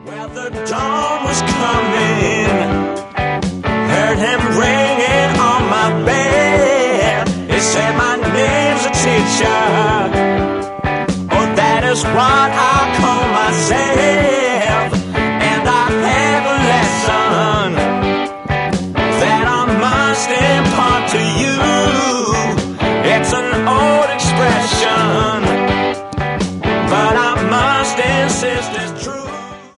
Well, the dawn was coming, heard him ringing on my bed. He said, my name's a teacher, oh, that is what I